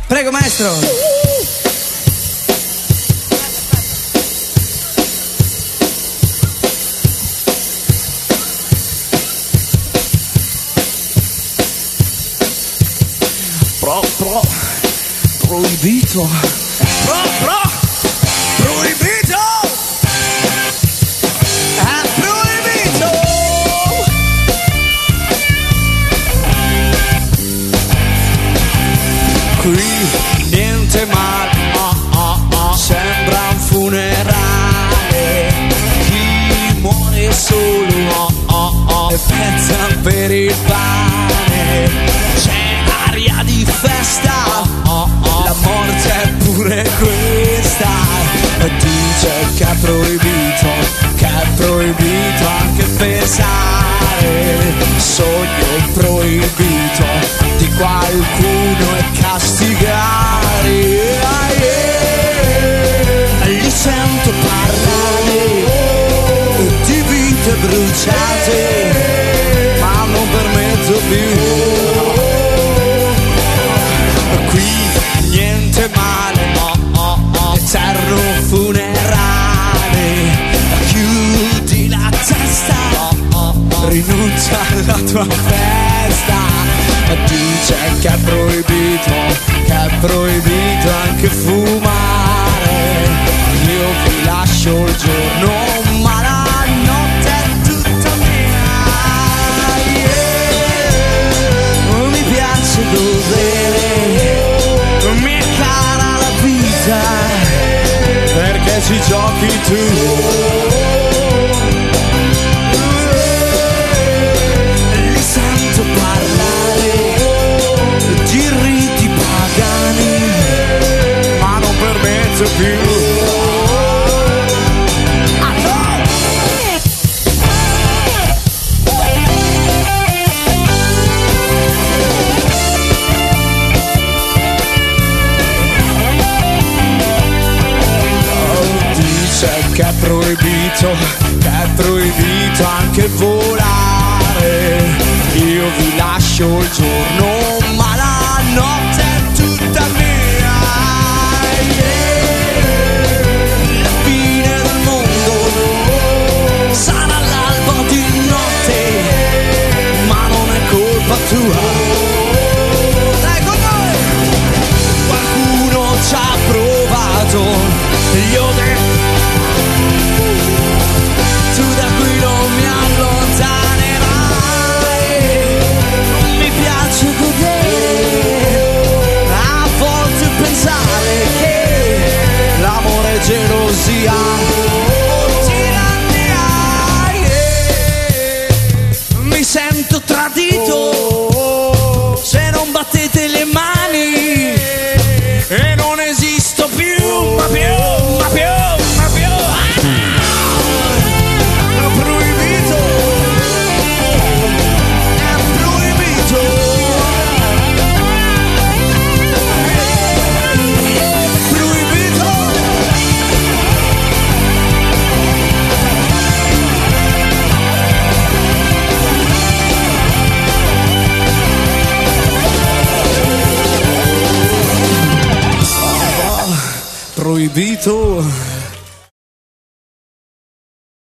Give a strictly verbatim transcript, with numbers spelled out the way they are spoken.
Prego maestro. Pro, pro, proibito. Pro, pro, proibito. È proibito. Qui niente male, oh, oh, oh. Sembra un funerale. Chi muore solo, oh, oh, oh. E pensa per il pane. C'è aria di festa, oh, oh. La morte è pure questa. E dice che è proibito, che è proibito anche pensare. Sogno proibito di qualcuno e castigare. Ah, yeah. Li sento parlare di vite bruciate, ma non permetto più. Qui niente male, oh, oh, oh. Eterno funerale. Chiudi la testa, oh, oh, oh. Rinuncia alla tua festa. Dice che è proibito, che è proibito anche fumare. Io vi lascio il giorno, ma la notte è tutta mia. Yeah. Mi piace godere, mi è cara la vita, perché ci giochi tu. Li sento parlare di riti pagani, ma non permetto più. Ah, no! Dice che è proibito, che è proibito anche volare. Io vi lascio il giorno, ma la notte è tutta mia. Yeah. La fine del mondo sarà l'alba di notte, ma non è colpa tua. Dai con noi! Qualcuno ci ha provato, gli ho detto tu da qui non mi allontanerai. Non mi piace godere, a volte pensare che l'amore è gelosia o tirannia. Yeah. Mi sento tradito se non battete le mani, e non esisto più, ma più, ma più, ma più. È proibito, è proibito. Proibito. Proibito.